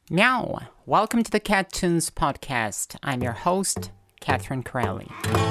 Meow! Welcome to the Cat Tunes podcast. I'm your host, Catherine Crowley.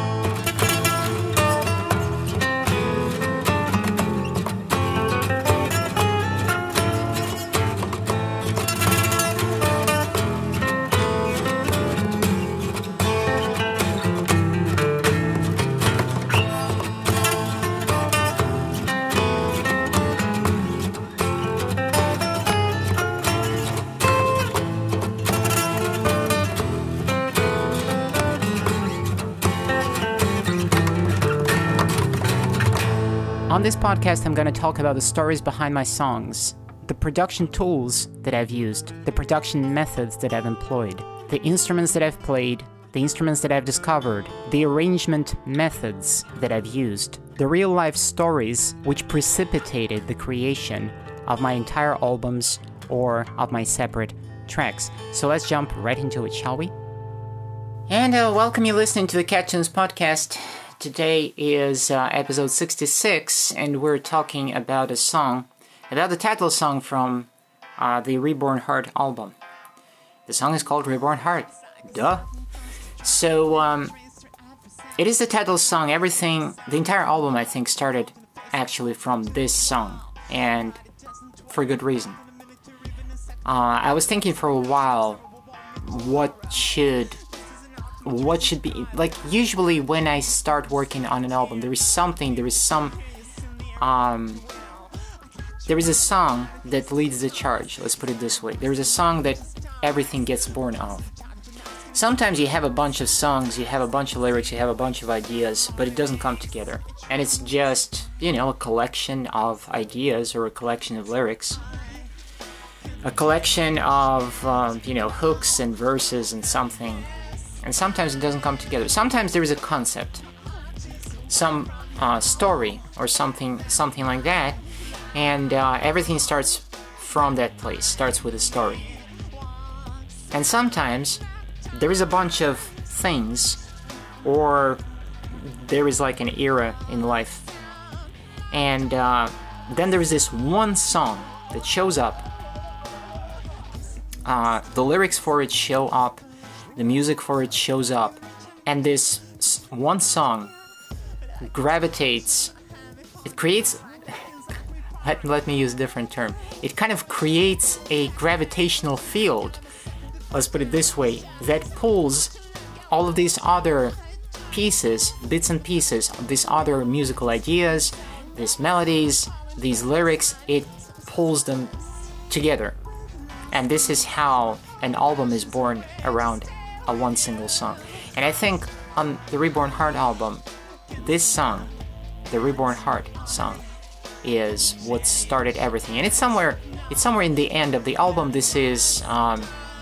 On this podcast, I'm going to talk about the stories behind my songs, the production tools that I've used, the production methods that I've employed, the instruments that I've played, the instruments that I've discovered, the arrangement methods that I've used, the real-life stories which precipitated the creation of my entire albums or of my separate tracks. So let's jump right into it, shall we? And welcome you listening to the Cat Tunes podcast. Today is episode 66, and we're talking about a song, about the title song from the Reborn Heart album. The song is called Reborn Heart. Duh. So, it is the title song. The entire album, I think, started actually from this song, and for good reason. I was thinking for a while, what should be, like, usually when I start working on an album, there is a song that leads the charge, let's put it this way. There is a song that everything gets born of. Sometimes you have a bunch of songs, you have a bunch of lyrics, you have a bunch of ideas, but it doesn't come together. And it's just, a collection of ideas or a collection of lyrics. A collection of, hooks and verses and something. And sometimes it doesn't come together. Sometimes there is a concept, some story or something like that, and everything starts from that place, starts with a story. And sometimes there is a bunch of things, or there is like an era in life, and then there is this one song that shows up. The lyrics for it show up. The music for it shows up, and this one song gravitates, it creates, let me use a different term, it kind of creates a gravitational field, let's put it this way, that pulls all of these other pieces, bits and pieces, of these other musical ideas, these melodies, these lyrics, it pulls them together. And this is how an album is born around a one single song. And I think on the Reborn Heart album, this song, the Reborn Heart song, is what started everything. And it's somewhere in the end of the album. This is, don't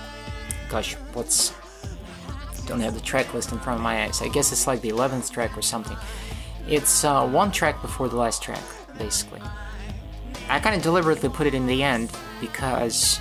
have the track list in front of my eyes. I guess it's like the 11th track or something. It's one track before the last track, basically. I kind of deliberately put it in the end because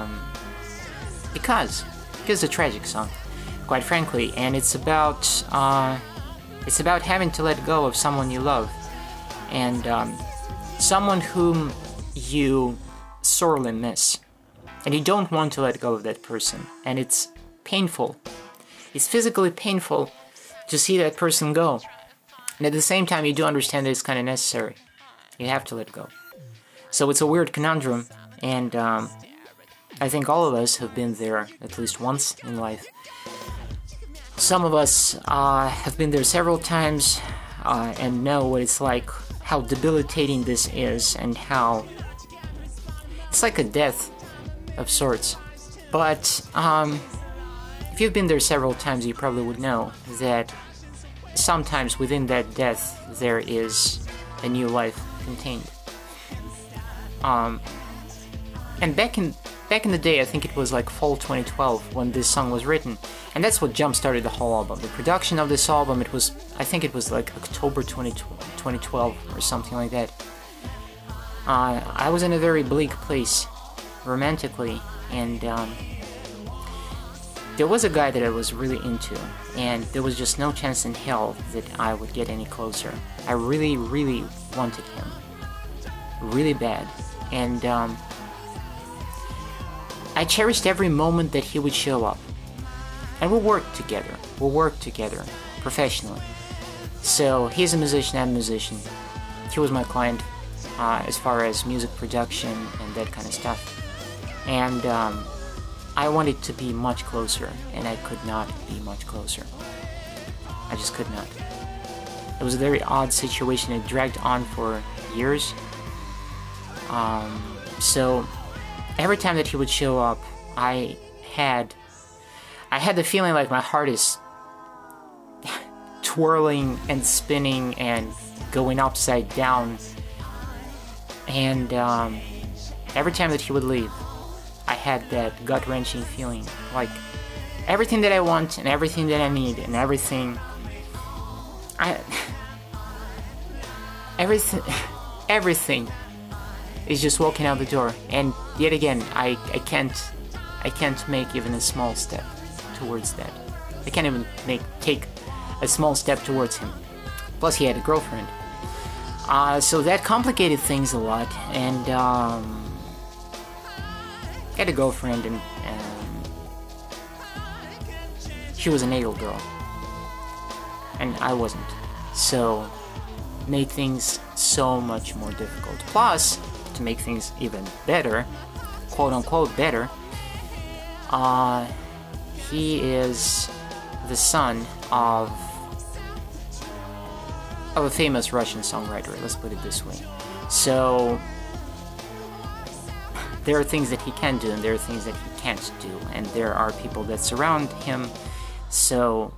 it's a tragic song, quite frankly, and it's about having to let go of someone you love, and someone whom you sorely miss, and you don't want to let go of that person, and it's painful. It's physically painful to see that person go, and at the same time you do understand that it's kind of necessary. You have to let go. So it's a weird conundrum, and I think all of us have been there at least once in life. Some of us have been there several times and know what it's like, how debilitating this is, and how it's like a death of sorts. But if you've been there several times, you probably would know that sometimes within that death there is a new life contained. And back in the day, I think it was like fall 2012 when this song was written, and that's what jump-started the whole album. The production of this album, I think it was like October 2012 or something like that. I was in a very bleak place, romantically, and there was a guy that I was really into, and there was just no chance in hell that I would get any closer. I really, really wanted him. Really bad. And I cherished every moment that he would show up. And we'll work together. We'll work together professionally. So he's a musician, I'm a musician. He was my client as far as music production and that kind of stuff. And I wanted to be much closer, and I could not be much closer. I just could not. It was a very odd situation. It dragged on for years. So every time that he would show up, I had the feeling like my heart is twirling and spinning and going upside down. And every time that he would leave, I had that gut-wrenching feeling, like everything that I want and everything that I need and everything is just walking out the door. And yet again, I can't make even a small step towards that. I can't even take a small step towards him. Plus, he had a girlfriend. So that complicated things a lot, and I had a girlfriend, and she was an idol girl, and I wasn't. So made things so much more difficult. Plus, to make things even better, quote unquote better, he is the son of a famous Russian songwriter, let's put it this way. So there are things that he can do and there are things that he can't do, and there are people that surround him. So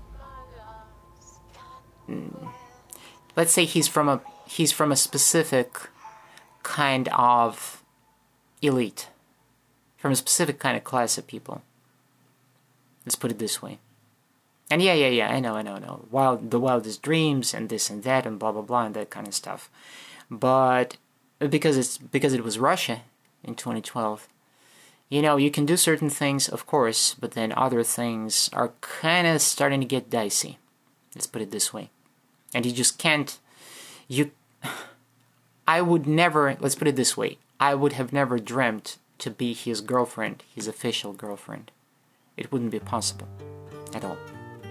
let's say he's from a specific kind of elite, from a specific kind of class of people. Let's put it this way. And yeah, I know. The wildest dreams and this and that and blah blah blah and that kind of stuff. But because it was Russia in 2012, you can do certain things, of course, but then other things are kind of starting to get dicey. Let's put it this way. And you just can't. I would never. Let's put it this way. I would have never dreamt to be his girlfriend, his official girlfriend. It wouldn't be possible at all.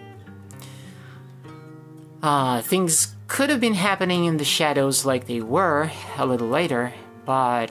Things could have been happening in the shadows like they were a little later, but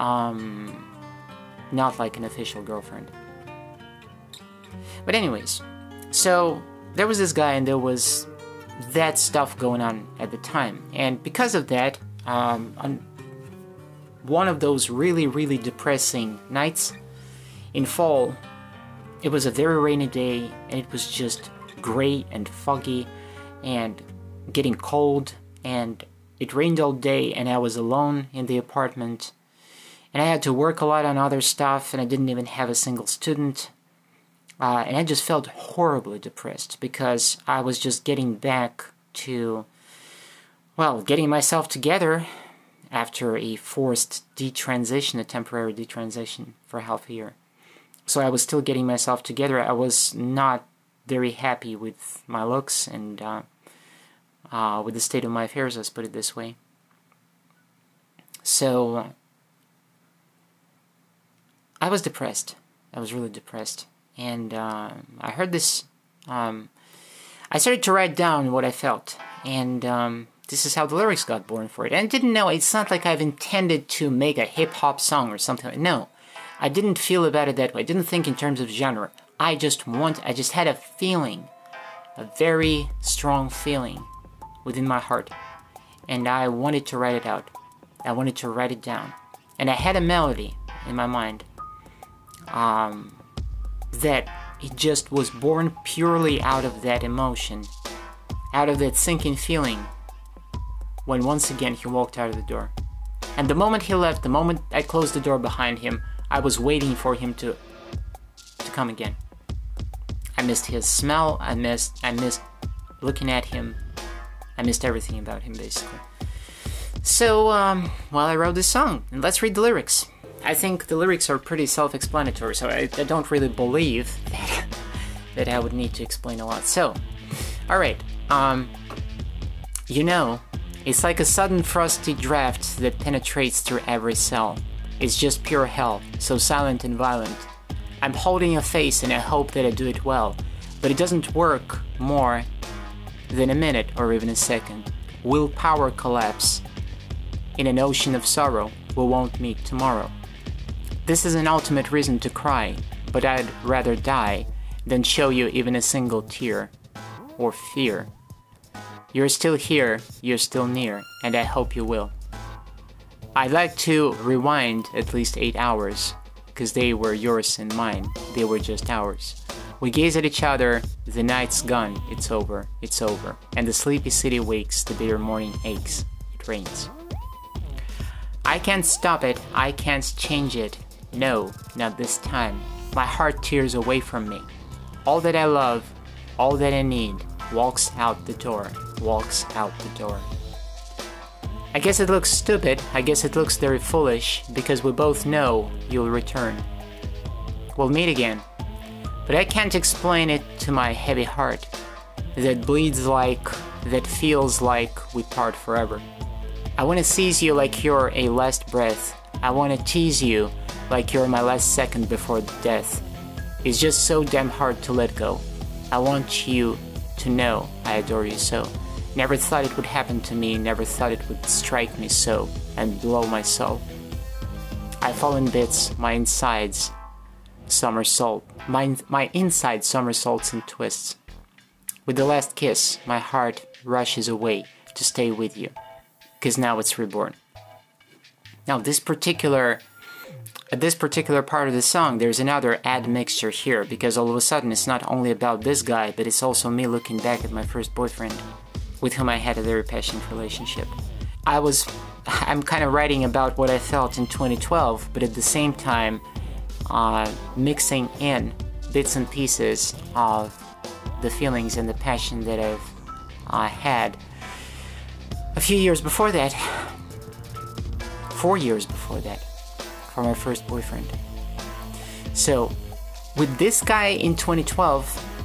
not like an official girlfriend. But anyways, so there was this guy and there was that stuff going on at the time. And because of that, on one of those really, really depressing nights in fall, it was a very rainy day and it was just gray and foggy and getting cold, and it rained all day, and I was alone in the apartment, and I had to work a lot on other stuff, and I didn't even have a single student, and I just felt horribly depressed because I was just getting back to, getting myself together after a forced detransition, a temporary detransition for half a year. So I was still getting myself together. I was not very happy with my looks and with the state of my affairs, let's put it this way. So I was depressed. I was really depressed. And I heard this. I started to write down what I felt. And this is how the lyrics got born for it. And I didn't know, it's not like I've intended to make a hip-hop song or something. No, I didn't feel about it that way. I didn't think in terms of genre. I just had a feeling, a very strong feeling within my heart, and I wanted to write it out. I wanted to write it down, and I had a melody in my mind that it just was born purely out of that emotion, out of that sinking feeling when once again he walked out of the door. And the moment he left, the moment I closed the door behind him, I was waiting for him to come again. I missed his smell, I missed looking at him, I missed everything about him, basically. So, I wrote this song, and let's read the lyrics. I think the lyrics are pretty self-explanatory, so I don't really believe that I would need to explain a lot. So, alright, it's like a sudden frosty draft that penetrates through every cell. It's just pure hell, so silent and violent. I'm holding a face and I hope that I do it well, but it doesn't work more than a minute or even a second. Willpower collapse. In an ocean of sorrow, we won't meet tomorrow. This is an ultimate reason to cry, but I'd rather die than show you even a single tear or fear. You're still here, you're still near, and I hope you will. I'd like to rewind at least 8 hours, because they were yours and mine, they were just ours. We gaze at each other, the night's gone, it's over, and the sleepy city wakes, the bitter morning aches, it rains. I can't stop it, I can't change it, no, not this time. My heart tears away from me. All that I love, all that I need, walks out the door, walks out the door. I guess it looks stupid, I guess it looks very foolish, because we both know you'll return. We'll meet again, but I can't explain it to my heavy heart, that bleeds like, that feels like we part forever. I want to seize you like you're a last breath, I want to tease you like you're my last second before death. It's just so damn hard to let go. I want you to know I adore you so. Never thought it would happen to me, never thought it would strike me so and blow my soul. I fall in bits, my insides somersault, my inside somersaults and twists. With the last kiss, my heart rushes away to stay with you, 'cause now it's reborn. Now this particular part of the song, there's another admixture here, because all of a sudden it's not only about this guy, but it's also me looking back at my first boyfriend, with whom I had a very passionate relationship. I'm kind of writing about what I felt in 2012, but at the same time, mixing in bits and pieces of the feelings and the passion that I've had a few years before that, 4 years before that, for my first boyfriend. So, with this guy in 2012,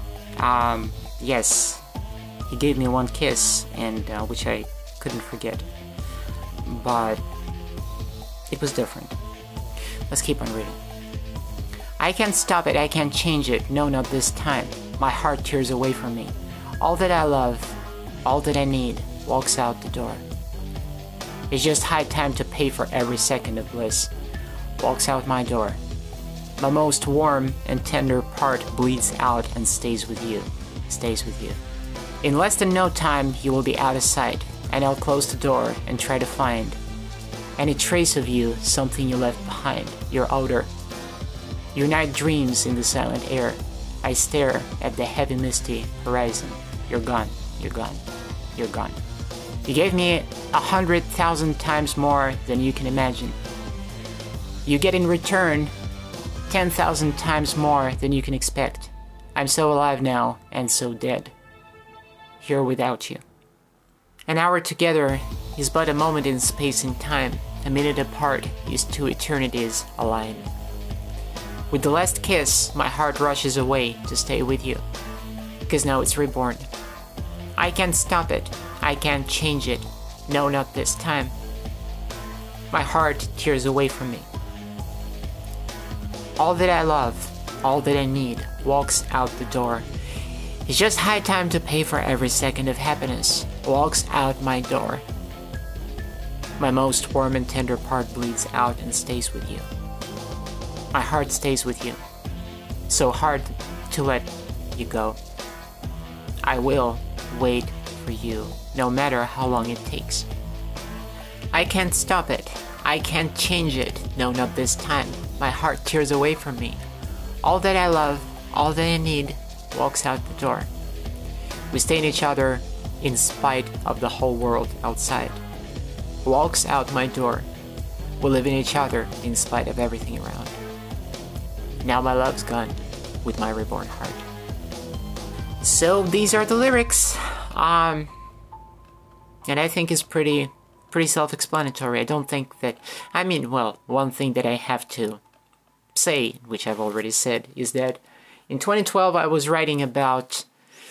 yes, he gave me one kiss, and which I couldn't forget. But it was different. Let's keep on reading. I can't stop it, I can't change it, no, not this time. My heart tears away from me. All that I love, all that I need, walks out the door. It's just high time to pay for every second of bliss. Walks out my door. My most warm and tender part bleeds out and stays with you. Stays with you. In less than no time, you will be out of sight, and I'll close the door and try to find any trace of you, something you left behind, your odor, your night dreams in the silent air. I stare at the heavy misty horizon. You're gone, you're gone, you're gone. You gave me 100,000 times more than you can imagine. You get in return 10,000 times more than you can expect. I'm so alive now and so dead, here without you. An hour together is but a moment in space and time. A minute apart is two eternities aligned. With the last kiss, my heart rushes away to stay with you, 'cause now it's reborn. I can't stop it, I can't change it, no, not this time. My heart tears away from me. All that I love, all that I need, walks out the door. It's just high time to pay for every second of happiness, walks out my door. My most warm and tender part bleeds out and stays with you. My heart stays with you. So hard to let you go. I will wait for you, no matter how long it takes. I can't stop it. I can't change it. No, not this time. My heart tears away from me. All that I love, all that I need, walks out the door. We stay in each other in spite of the whole world outside. Walks out my door. We live in each other in spite of everything around. Now my love's gone with my reborn heart. So these are the lyrics. And I think it's pretty self-explanatory. I don't think that, one thing that I have to say, which I've already said, is that in 2012 I was writing about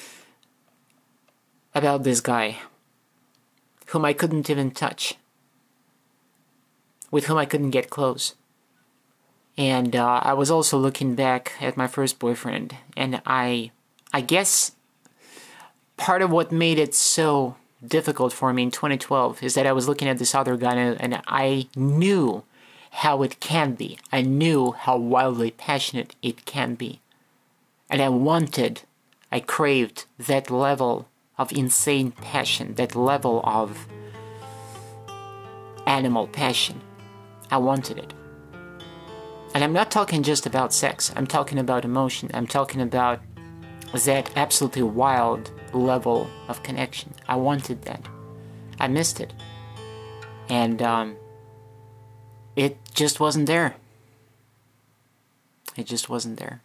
this guy whom I couldn't even touch, with whom I couldn't get close. And I was also looking back at my first boyfriend, and I guess part of what made it so difficult for me in 2012 is that I was looking at this other guy, and I knew how it can be. I knew how wildly passionate it can be. And I craved that level of insane passion, that level of animal passion. I wanted it. And I'm not talking just about sex. I'm talking about emotion. I'm talking about that absolutely wild level of connection. I wanted that. I missed it. And it just wasn't there. It just wasn't there.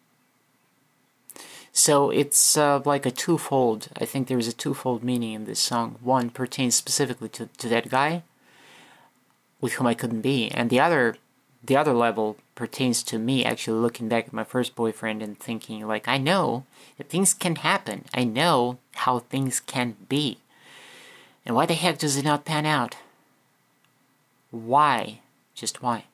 So it's like a twofold. I think there is a twofold meaning in this song. One pertains specifically to that guy with whom I couldn't be, and the other level pertains to me actually looking back at my first boyfriend and thinking, like, I know that things can happen. I know how things can be. And why the heck does it not pan out? Why? Just why?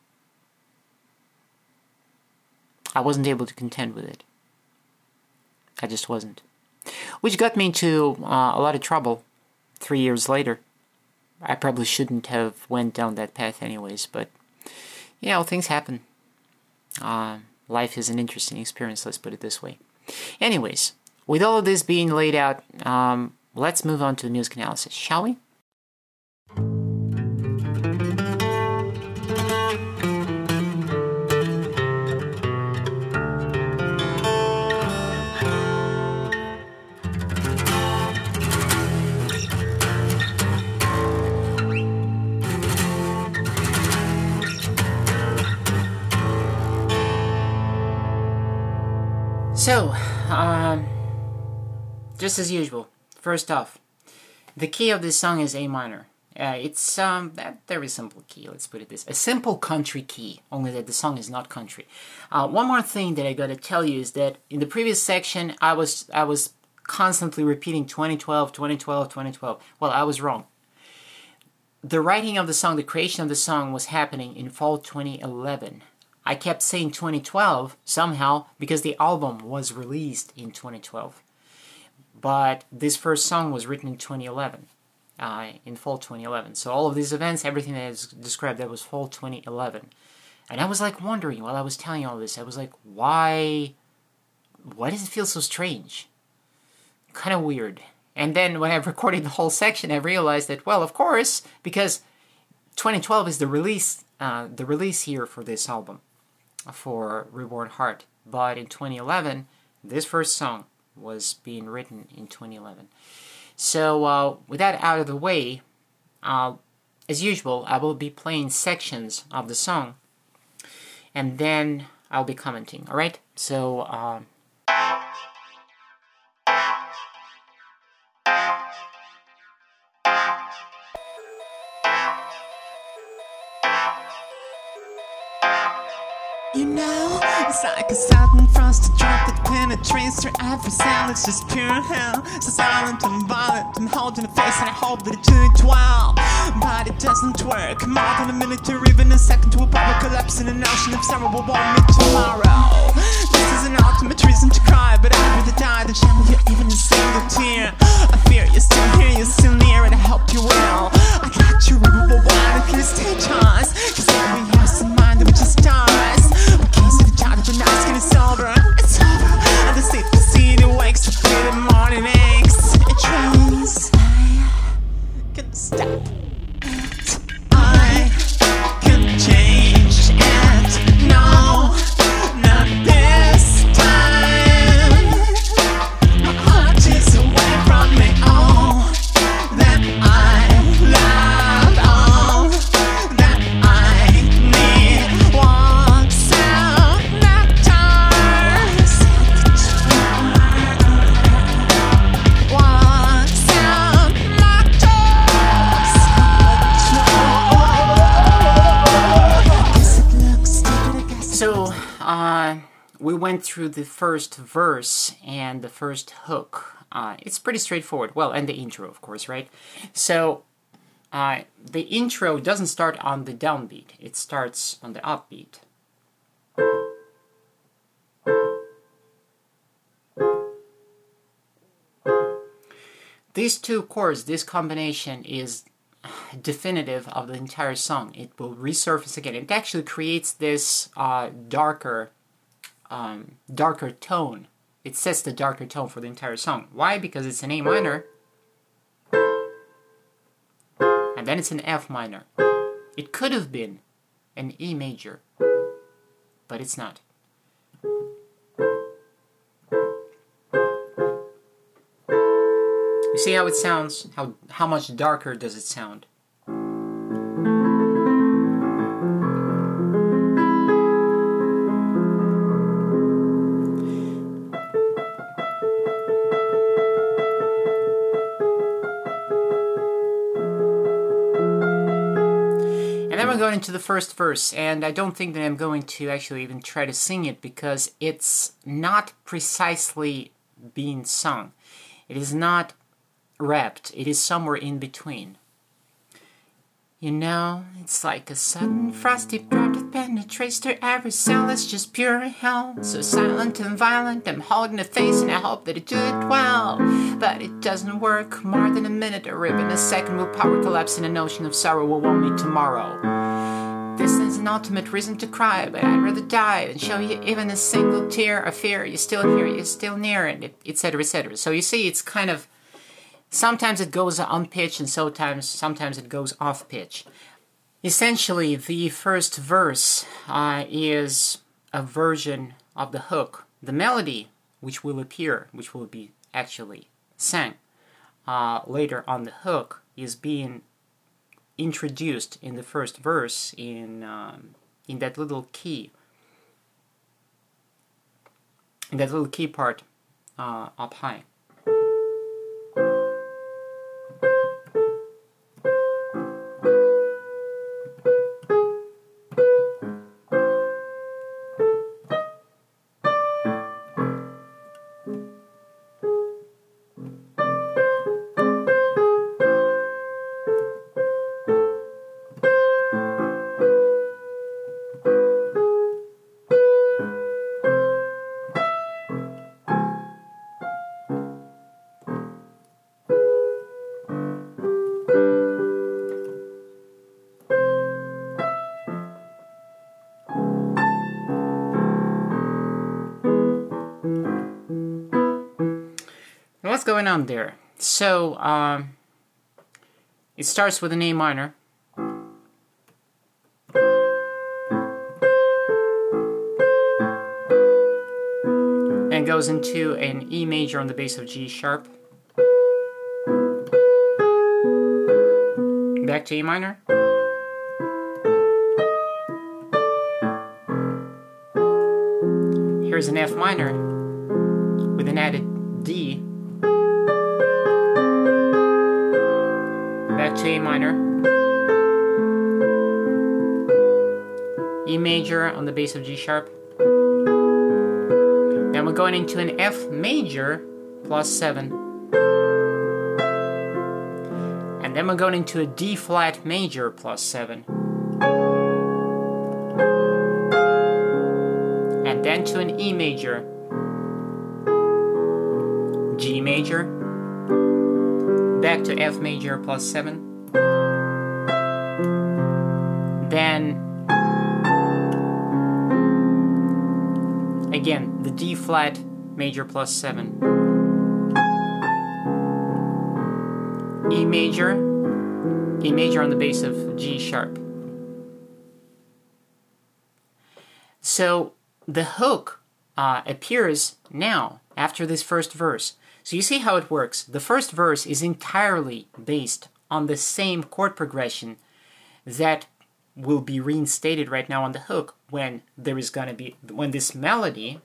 I wasn't able to contend with it. I just wasn't. Which got me into a lot of trouble 3 years later. I probably shouldn't have went down that path anyways, but, you know, things happen. Life is an interesting experience, let's put it this way. Anyways, with all of this being laid out, let's move on to the music analysis, shall we? So, just as usual, first off, the key of this song is A minor. It's that very simple key, let's put it this way. A simple country key, only that the song is not country. One more thing that I gotta tell you is that in the previous section, I was constantly repeating 2012, 2012, 2012. Well, I was wrong. The writing of the song, the creation of the song was happening in fall 2011. I kept saying 2012 somehow because the album was released in 2012. But this first song was written in 2011, in fall 2011. So all of these events, everything that is described, that was fall 2011. And I was like wondering while I was telling all this, I was like, why does it feel so strange? Kind of weird. And then when I recorded the whole section, I realized that, well, of course, because 2012 is the release year for this album, for Reborn Heart. But in 2011, this first song was being written in 2011. So with that out of the way, as usual, I will be playing sections of the song, and then I'll be commenting, alright? So, you know, it's like a sudden frosted drop that penetrates through every cell. It's just pure hell, so silent and violent and holding a face, and I hope that it do it well. But it doesn't work. More than a minute or even a second to a power collapse in an ocean of sorrow will warm me tomorrow. This is an ultimate reason to cry, but I'd rather die than shed with you even a single tear. I fear you're still here, you're still near, and I hope you will. I got you river wild if you stay chance, cause every yes in mind that we just stars. We can't see the time that your night's gonna sober. It's over, and the sleep to see the wakes up with the morning aches. It trains, I can stop. I can change it. No, not this time. My heart is away from me. All that I love, all that I need. Walks out nectars. Walks out nectars. so we went through the first verse and the first hook. It's pretty straightforward. Well, and the intro, of course, right? So the intro doesn't start on the downbeat. It starts on the upbeat. these two chords, this combination is definitive of the entire song. It will resurface again. It actually creates this darker tone. It sets the darker tone for the entire song. Why? Because it's an A minor, and then it's an F minor. It could have been an E major, but it's not. You see how it sounds? How much darker does it sound? Going into the first verse, and I don't think that I'm going to actually even try to sing it because it's not precisely being sung. It is not rapped. It is somewhere in between. You know, it's like a sudden frosty drop that penetrates through every cell. It's just pure hell, so silent and violent. I'm holding a face and I hope that it do it well, but it doesn't work. More than a minute, a rib in a second will power collapse in an ocean of sorrow we won't meet tomorrow. This is an ultimate reason to cry, but I'd rather die than show you even a single tear of fear. You're still here, you're still near, and etc., etc. So you see, it's kind of, sometimes it goes on pitch and sometimes it goes off pitch. Essentially, the first verse is a version of the hook. The melody, which will appear, which will be actually sang later on the hook, is being introduced in the first verse in that little key, part up high. What's going on there? So, it starts with an A minor. And goes into an E major on the bass of G sharp. Back to A minor. Here's an F minor with an added D. Back to A minor, E major on the bass of G sharp. Then we're going into an F major plus 7. And then we're going into a D flat major plus 7. And then to an E major, G major, back to F major plus 7. Then, again, the D flat major plus 7. E major on the bass of G sharp. So, the hook appears now after this first verse. So you see how it works. The first verse is entirely based on the same chord progression that will be reinstated right now on the hook when when this melody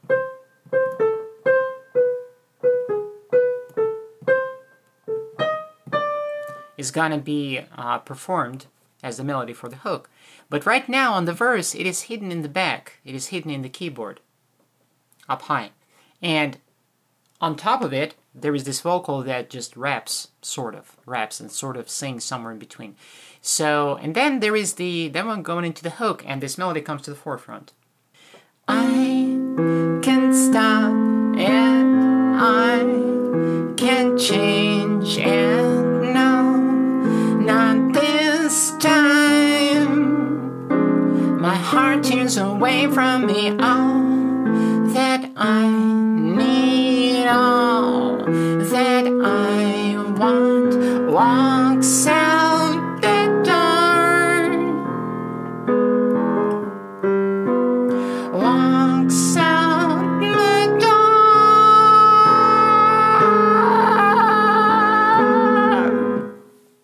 is gonna be performed as the melody for the hook. But right now on the verse, it is hidden in the back. It is hidden in the keyboard up high. And on top of it, there is this vocal that just raps and sort of sings somewhere in between. So, and then there is then we're going into the hook, and this melody comes to the forefront. I can stop and I can change and away from me all that I need, all that I want walks out the door, walks out the door.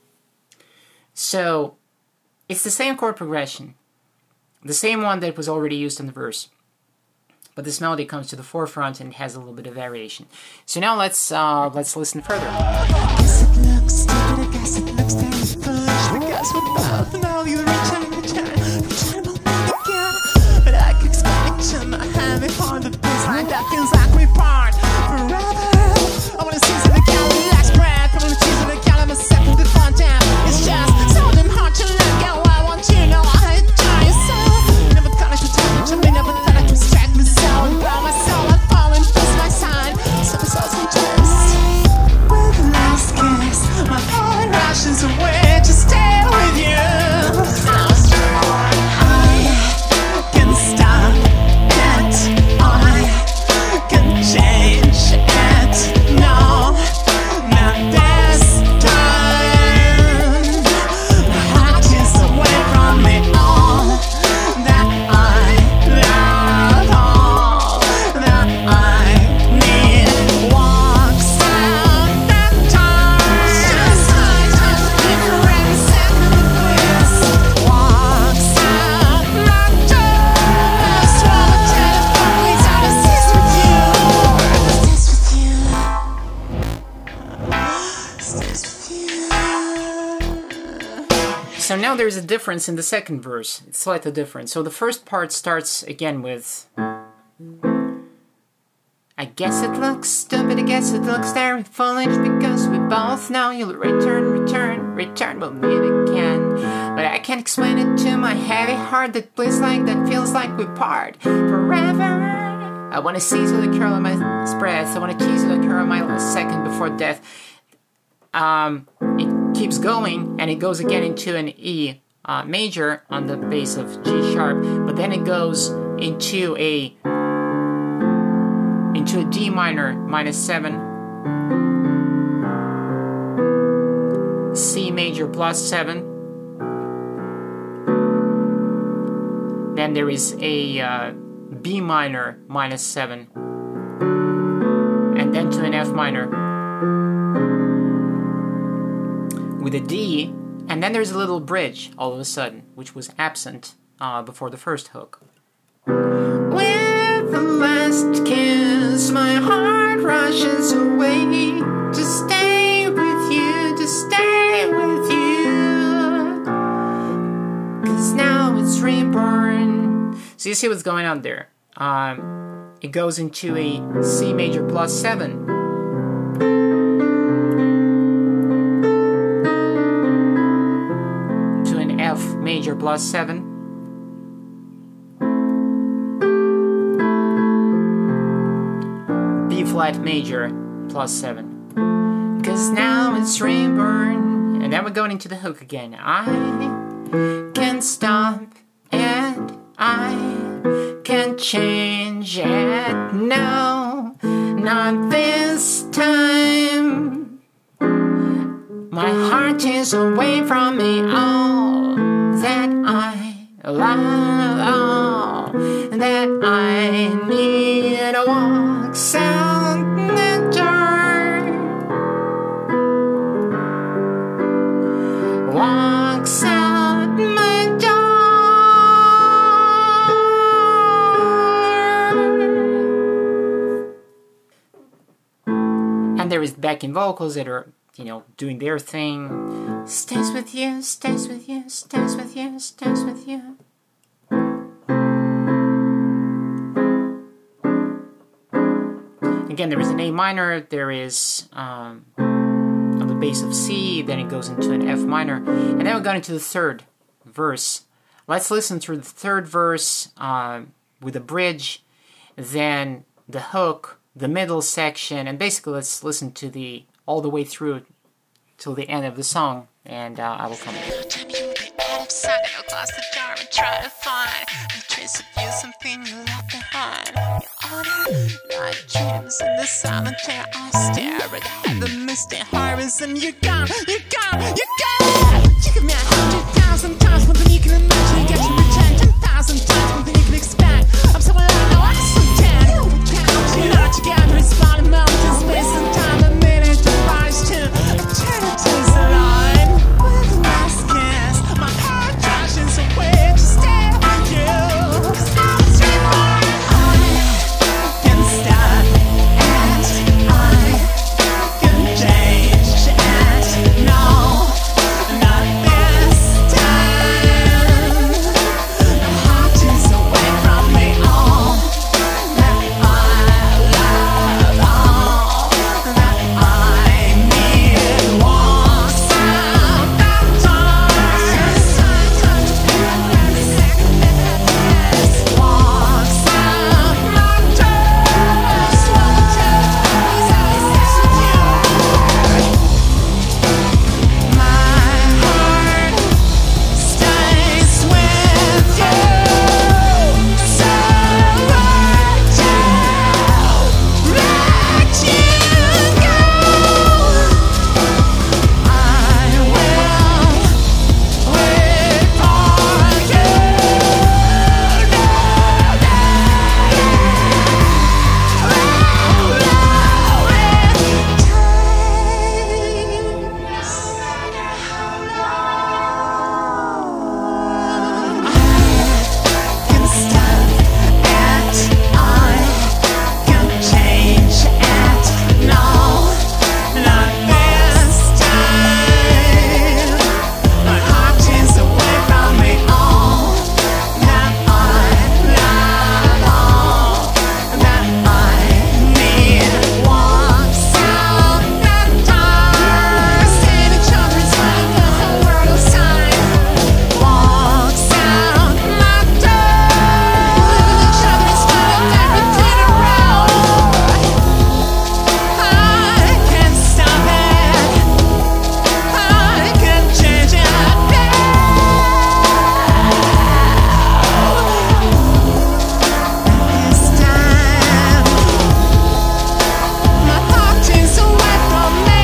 So it's the same chord progression, the same one that was already used in the verse, but this melody comes to the forefront and has a little bit of variation. So now let's listen further. Guess it looks stupid, I guess it looks very foolish, because we're both now you return will meet again. But I can explain it to my heavy heart, the feels like that feels like we part forever. I wanna seize the count of last breath, I wanna tease the count of a second before death. It's just so damn hard to look at what I want you know I adore you so. Never thought I should talk to me, never thought I could distract me so. And blow my soul, I'm falling, twist my side, so it's all some twist. With the last kiss, my heart rushes away to stay with you. I can stop it, I can change it. No, not this time. My heart is away from me all that I love, all that I need walks out that door. Just different second of bliss walks out that door. Swallow telephone, please, I stays with you. Stays with you. So now there's a difference in the second verse. It's slightly different. So the first part starts again with, I guess it looks stupid, I guess it looks very foolish, because we both know you'll return, we'll meet again. But I can't explain it to my heavy heart that bleeds like, that feels like we part forever. I wanna seize with the curl of my breath, I wanna tease with the curl of my last second before death. It keeps going, and it goes again into an E major on the bass of G sharp, but then it goes into a D minor minus 7, C major plus 7, then there is a B minor minus 7, and then to an F minor with a D, and then there's a little bridge all of a sudden, which was absent before the first hook. With the last kiss, my heart rushes away to stay with you, to stay with you, 'cause now it's reborn. So you see what's going on there. It goes into a C major plus 7, to an F major plus 7, B flat major plus 7, 'cause now it's reborn. And then we're going into the hook again. I can't stop it, I can't change it, no, not this time. My heart is away from me, all that I love, all that I need walks out the door, walks out my door. And there is backing vocals that are, you know, doing their thing. Stays with you, stays with you, stays with you, stays with you. Again, there is an A minor, there is on the bass of C, then it goes into an F minor, and then we got into the third verse. Let's listen through the third verse with a bridge, then the hook, the middle section, and basically let's listen to the all the way through till the end of the song, and I will come back. Time you would be out of sight, I'll close the door and try to find disappear, something you left behind. You order night dreams in the silent chair. I stare at the heaven, misty horizon. You're gone, you're gone, you're gone. You give me 100,000 times more than you can imagine. You get to return 10,000 times more than you can expect. I'm so alive now, I'm so dead. You're not together, it's far in mountain space and time. A minute to rise to eternity's line. With the last kiss, my heart rushes away to stare at you. 'Cause I'm straight for I can stop and I can change and no, not this time. My heart is away from me all that I love, all that I need. Walks out that door. Walks out my door. My heart stays with you. So let you go. I will wait for you. Can stop and I can change and no, not this time. My heart is away from me all that I love, all that I need. Walks out that door. Save each other's mind, the whole world of time. Walks out my door. Each other's mind, everything around. I can't stop it. I can change it now. This time, my heart is away from me.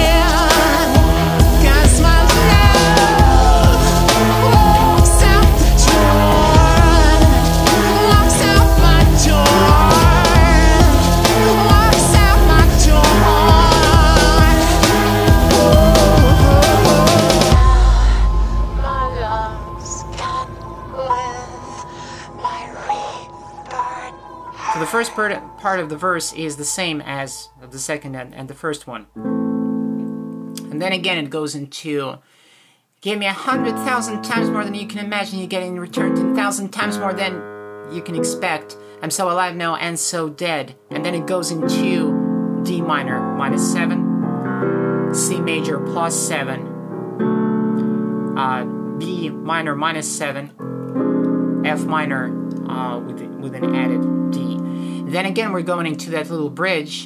'Cause my love walks out the door. Walks out my door. Walks out my door. My lungs can live my rebirth. So the first part of the verse is the same as the second and the first one. And then again it goes into, give me 100,000 times more than you can imagine, you get in return 10,000 times more than you can expect. I'm so alive now and so dead. And then it goes into D minor -7, C major +7, B minor -7, F minor with an added D. Then again we're going into that little bridge.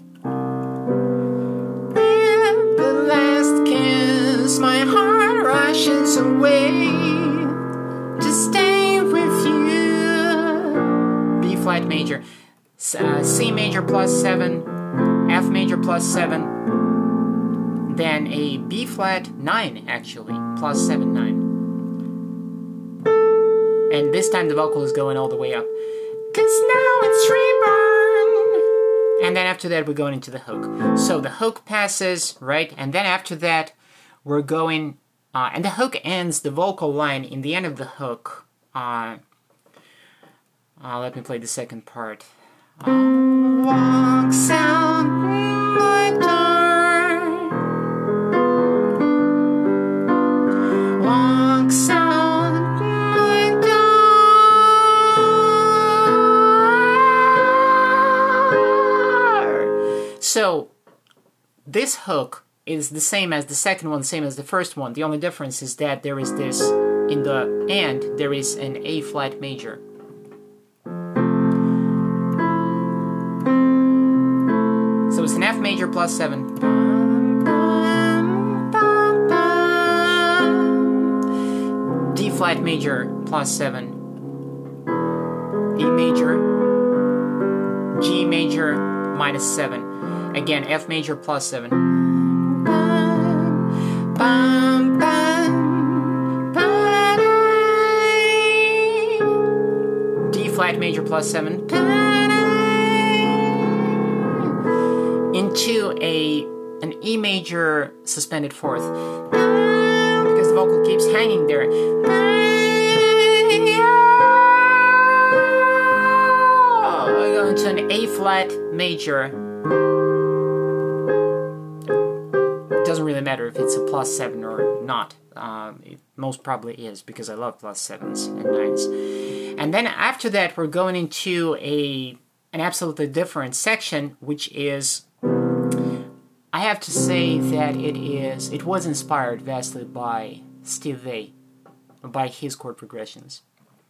With the last kiss, my heart rushes away to stay with you. B flat major, C major +7, F major +7, then a B flat 9 actually, +7 9. And this time the vocal is going all the way up. 'Cause now it's reborn. And then after that we're going into the hook. So the hook passes, right? And then after that we're going, and the hook ends, the vocal line in the end of the hook. Let me play the second part. Walks out my door. Walks out my door. So this hook is the same as the second one, same as the first one. The only difference is that there is this, in the end, there is an A flat major. So it's an F major +7. D flat major +7. E major, G major minus 7. Again, F major plus 7. Bum, bum, bum, D flat major plus 7. Into an E major suspended fourth. Because the vocal keeps hanging there. We go into an A flat major. It doesn't really matter if it's a plus 7 or not. It most probably is, because I love plus 7s and 9s. And then after that, we're going into an absolutely different section, which is, I have to say that it was inspired vastly by Steve Vai, by his chord progressions.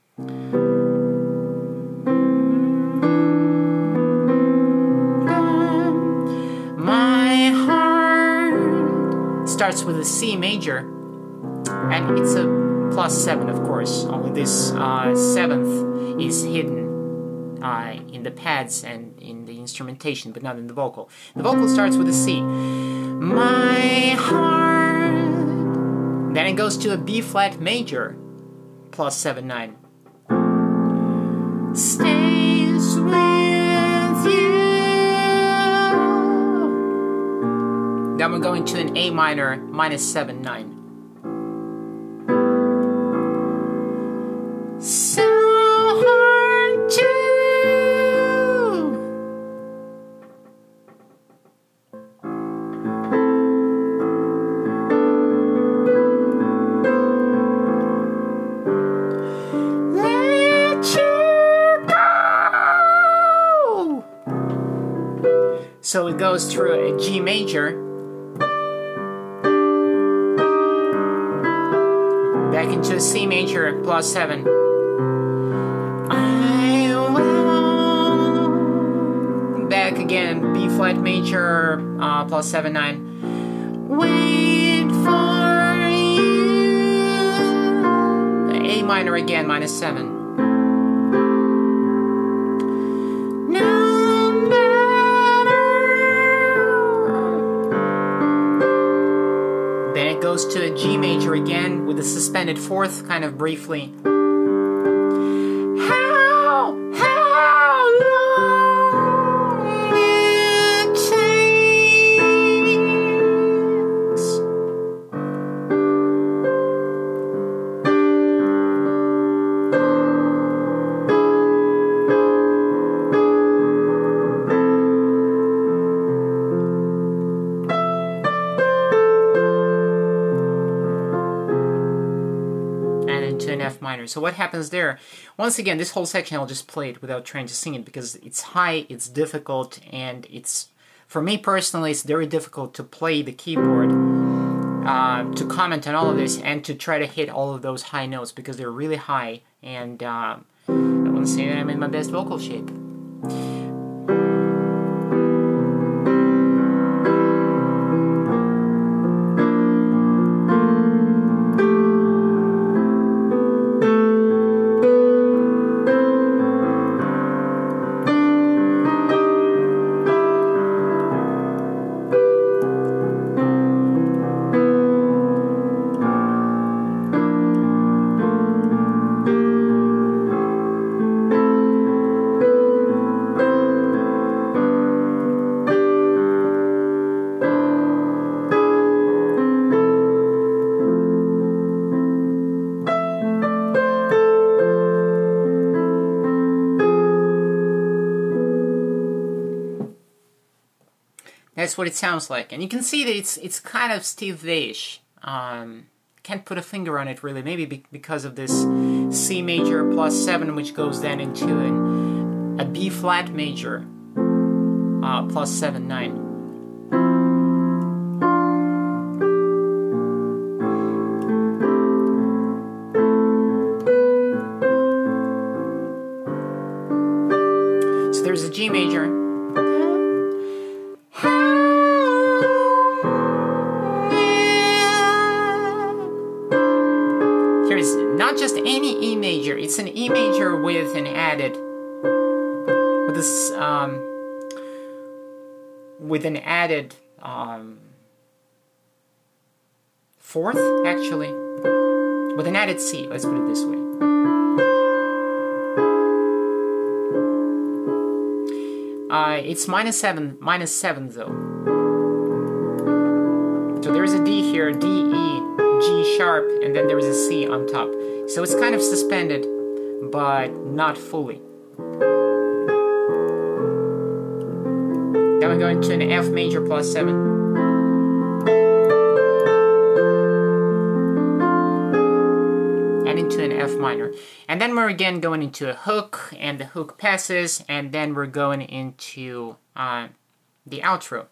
My heart starts with a C major, and it's a plus 7, of course. Only this 7th is hidden in the pads and in the instrumentation, but not in the vocal. The vocal starts with a C. My heart. Then it goes to a B flat major, plus 7, 9. Stays with you. Then we're going to an A minor, minus 7, 9. So hard to let you go. So it goes through a G major, back into a C major, plus 7. Back again, B flat major, plus 7, 9. Wait for you. A minor again, minus 7. No matter. Then it goes to a G major again with a suspended fourth, kind of briefly. How long it takes. And into an F minor. So what happens there? Once again, this whole section I'll just play it without trying to sing it, because it's high, it's difficult, and it's, for me personally, it's very difficult to play the keyboard, to comment on all of this, and to try to hit all of those high notes, because they're really high, and I want to say that I'm in my best vocal shape. That's what it sounds like, and you can see that it's kind of Steve Vai-ish. Can't put a finger on it really. Maybe because of this C major plus 7, which goes then into a B flat major, plus 7, 9. So there's a G major. Not just any E major, it's an E major with an added with this with an added fourth, actually, with an added C. Let's put it this way. It's minus seven though. So there's a D here, D, E, G sharp, and then there's a C on top. So it's kind of suspended, but not fully. Then we go into an F major plus 7. And into an F minor. And then we're again going into a hook, and the hook passes, and then we're going into the outro.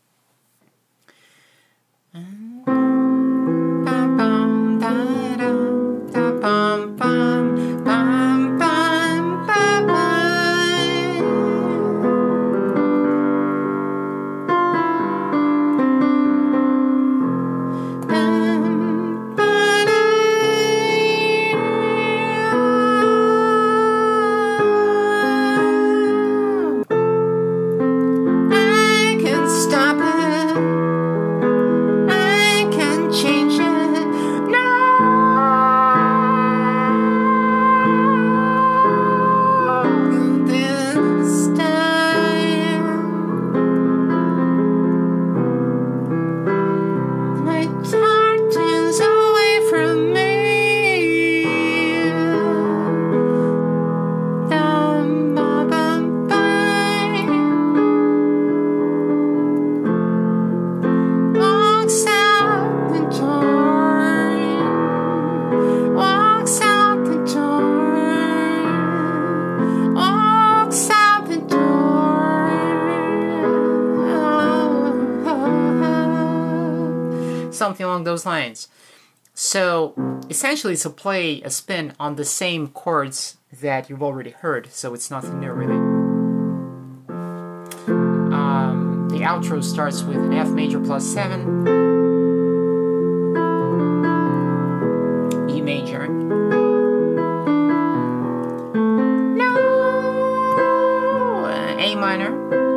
Something along those lines. So essentially it's a spin on the same chords that you've already heard, so it's nothing new really. The outro starts with an F major plus 7, E major, A minor,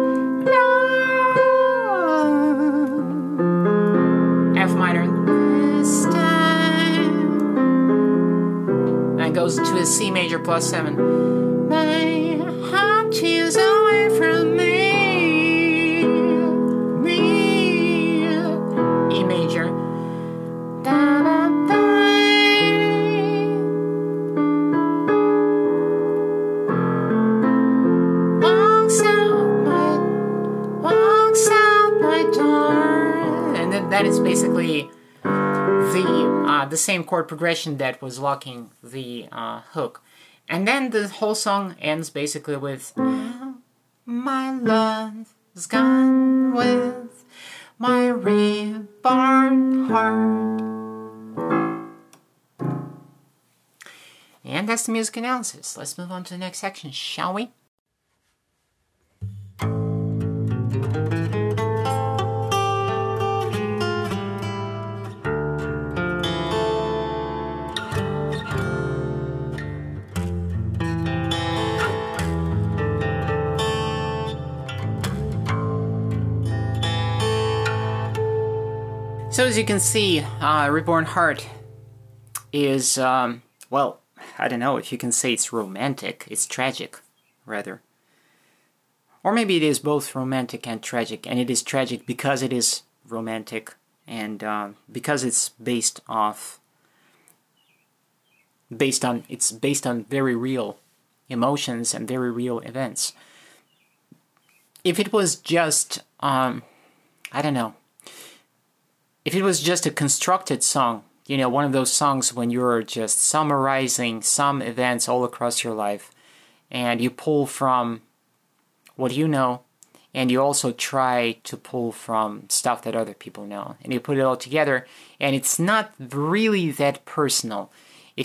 F minor, this time, and goes to a C major plus 7. My heart is away from me, E major, that is basically the same chord progression that was locking the hook. And then the whole song ends basically with my love is gone with my reborn heart. And that's the music analysis. Let's move on to the next section, shall we? So as you can see, Reborn Heart is, well, I don't know if you can say it's romantic. It's tragic, rather. Or maybe it is both romantic and tragic, and it is tragic because it is romantic, and because it's based on very real emotions and very real events. If it was just, I don't know, if it was just a constructed song, you know, one of those songs when you're just summarizing some events all across your life, and you pull from what you know, and you also try to pull from stuff that other people know, and you put it all together, and it's not really that personal. It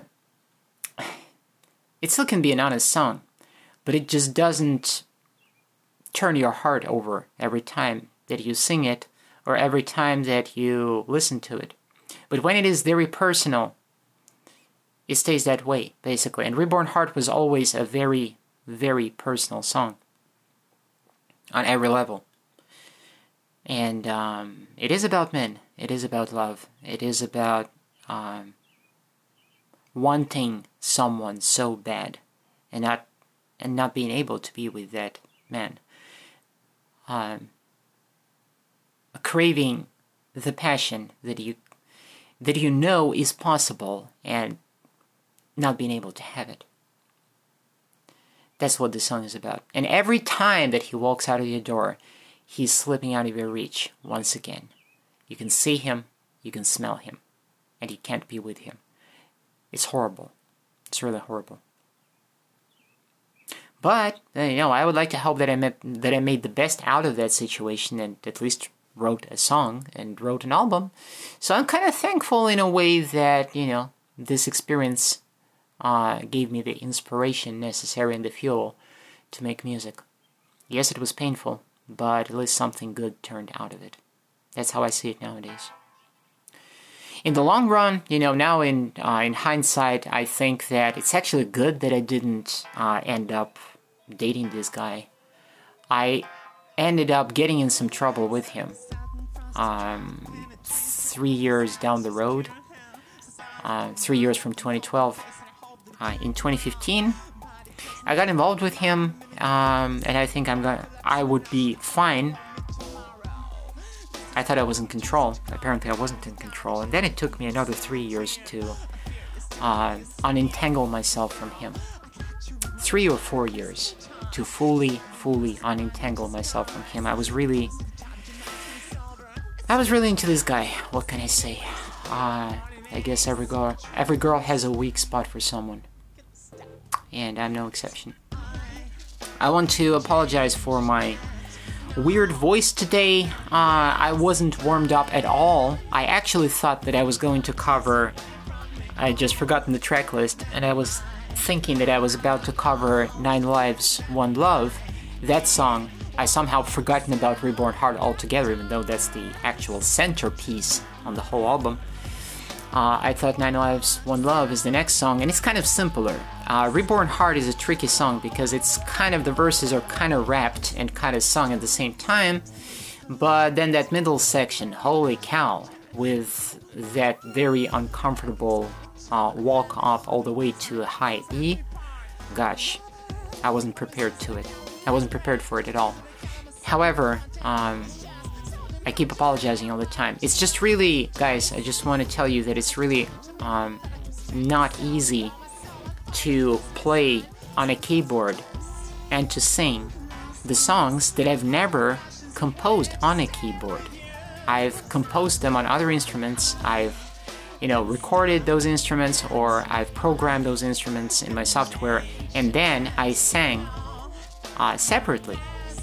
still can be an honest song, but it just doesn't turn your heart over every time that you sing it, or every time that you listen to it. But when it is very personal, it stays that way, basically. And Reborn Heart was always a very, very personal song on every level. And it is about men. It is about love. It is about wanting someone so bad and not being able to be with that man. Craving the passion that you know is possible and not being able to have it. That's what the song is about. And every time that he walks out of your door, he's slipping out of your reach once again. You can see him, you can smell him, and you can't be with him. It's horrible. It's really horrible. But, I would like to hope that I made the best out of that situation and at least wrote a song and wrote an album. So I'm kind of thankful in a way that, this experience gave me the inspiration necessary and the fuel to make music. Yes, it was painful, but at least something good turned out of it. That's how I see it nowadays. In the long run, now in hindsight, I think that it's actually good that I didn't end up dating this guy. I ended up getting in some trouble with him 3 years down the road, 3 years from 2012. In 2015, I got involved with him, and I think I would be fine. I thought I was in control. Apparently I wasn't in control. And then it took me another 3 years to unentangle myself from him. 3 or 4 years to fully unentangle myself from him. I was really into this guy. What can I say? I guess every girl has a weak spot for someone. And I'm no exception. I want to apologize for my weird voice today. I wasn't warmed up at all. I actually thought that I was going to cover... I just forgotten the track list, and I was thinking that I was about to cover 9 Lives, 1 Love. That song, I somehow forgotten about Reborn Heart altogether, even though that's the actual centerpiece on the whole album. I thought 9 Lives, 1 Love is the next song, and it's kind of simpler. Reborn Heart is a tricky song because it's kind of, the verses are kind of rapped and kind of sung at the same time, but then that middle section, holy cow, with that very uncomfortable walk off all the way to a high E, gosh, I wasn't prepared to it. I wasn't prepared for it at all. However, I keep apologizing all the time. It's just really, guys, I just want to tell you that it's really not easy to play on a keyboard and to sing the songs that I've never composed on a keyboard. I've composed them on other instruments. I've, recorded those instruments, or I've programmed those instruments in my software, and then I sang separately,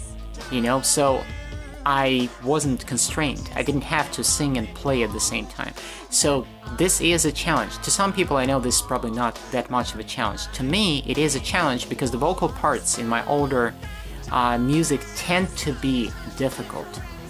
so I wasn't constrained. I didn't have to sing and play at the same time. So this is a challenge. To some people, I know this is probably not that much of a challenge. To me, it is a challenge because the vocal parts in my older music tend to be difficult.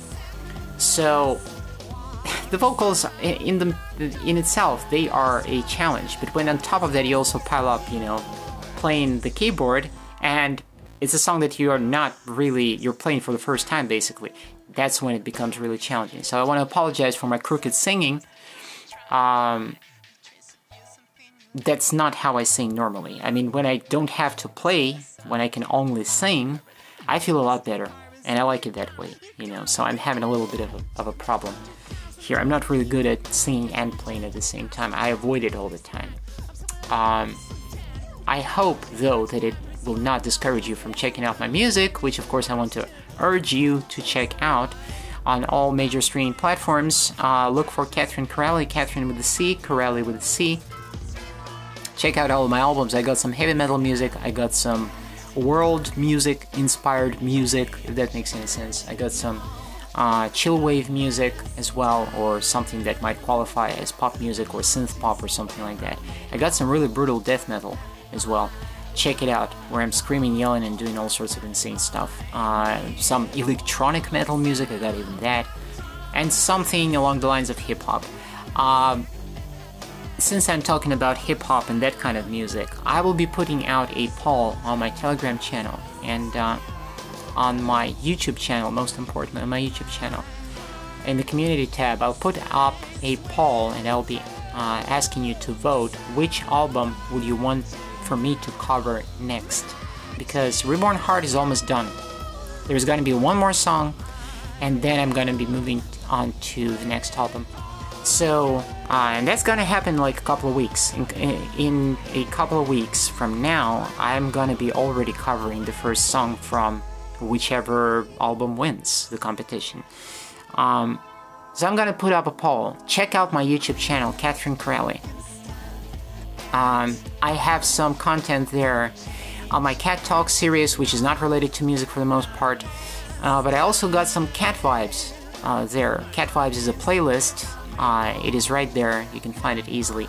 So the vocals in itself, they are a challenge. But when on top of that you also pile up, playing the keyboard, and it's a song that you're playing for the first time, basically. That's when it becomes really challenging. So I want to apologize for my crooked singing. That's not how I sing normally. I mean, when I don't have to play, when I can only sing, I feel a lot better. And I like it that way, So I'm having a little bit of a problem here. I'm not really good at singing and playing at the same time. I avoid it all the time. I hope, though, that it will not discourage you from checking out my music, which of course I want to urge you to check out on all major streaming platforms. Look for Catherine Corelli, Catherine with a C, Corelli with a C. Check out all of my albums. I got some heavy metal music, I got some world music, inspired music, if that makes any sense. I got some chill wave music as well, or something that might qualify as pop music or synth pop or something like that. I got some really brutal death metal as well. Check it out, where I'm screaming, yelling, and doing all sorts of insane stuff. Some electronic metal music, I got even that. And something along the lines of hip-hop. since I'm talking about hip-hop and that kind of music, I will be putting out a poll on my Telegram channel and on my YouTube channel, most importantly, on my YouTube channel. In the community tab, I'll put up a poll and I'll be asking you to vote which album would you want for me to cover next. Because Reborn Heart is almost done. There's going to be one more song and then I'm going to be moving on to the next album. So, and that's gonna happen like a couple of weeks. In a couple of weeks from now, I'm gonna be already covering the first song from whichever album wins the competition. So I'm gonna put up a poll. Check out my YouTube channel, Catherine Corelli. I have some content there on my Cat Talk series, which is not related to music for the most part, but I also got some Cat Vibes there. Cat Vibes is a playlist. It is right there, you can find it easily.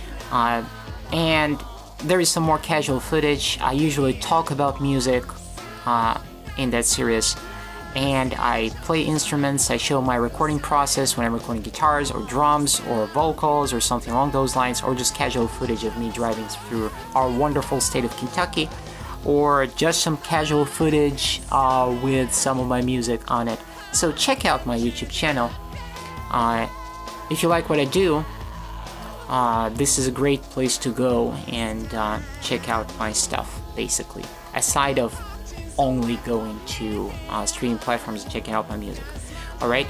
And there is some more casual footage. I usually talk about music in that series, and I play instruments. I show my recording process when I'm recording guitars or drums or vocals or something along those lines, or just casual footage of me driving through our wonderful state of Kentucky, or just some casual footage with some of my music on it. So check out my YouTube channel. If you like what I do, this is a great place to go and check out my stuff, basically. Aside of only going to streaming platforms and checking out my music. Alright?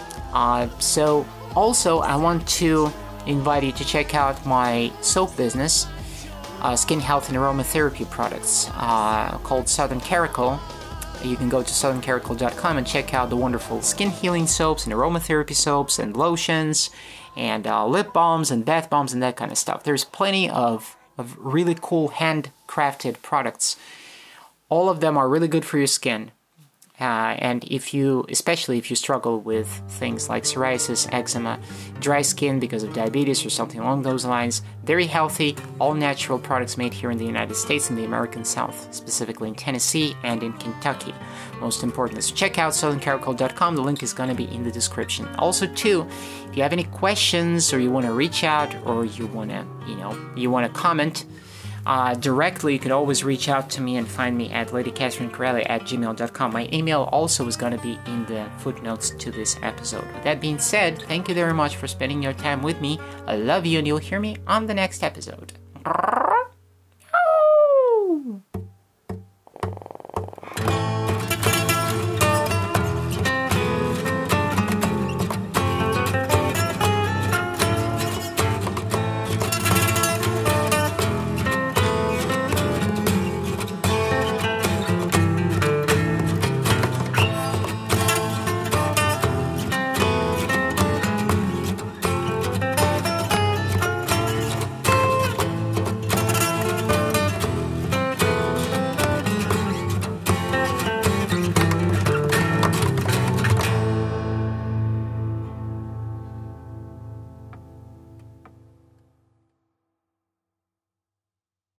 So, also, I want to invite you to check out my soap business, skin health and aromatherapy products, called Southern Caracal. You can go to southerncaracal.com and check out the wonderful skin healing soaps and aromatherapy soaps and lotions and lip balms and bath bombs and that kind of stuff. There's plenty of really cool handcrafted products. All of them are really good for your skin. And especially if you struggle with things like psoriasis, eczema, dry skin because of diabetes or something along those lines, very healthy, all natural products made here in the United States and the American South, specifically in Tennessee and in Kentucky, most importantly. So check out southerncaracal.com, the link is going to be in the description. Also too, if you have any questions or you want to reach out or you want to comment, directly, you can always reach out to me and find me at ladycatherinecorelli@gmail.com. My email also is going to be in the footnotes to this episode. With that being said, thank you very much for spending your time with me. I love you and you'll hear me on the next episode.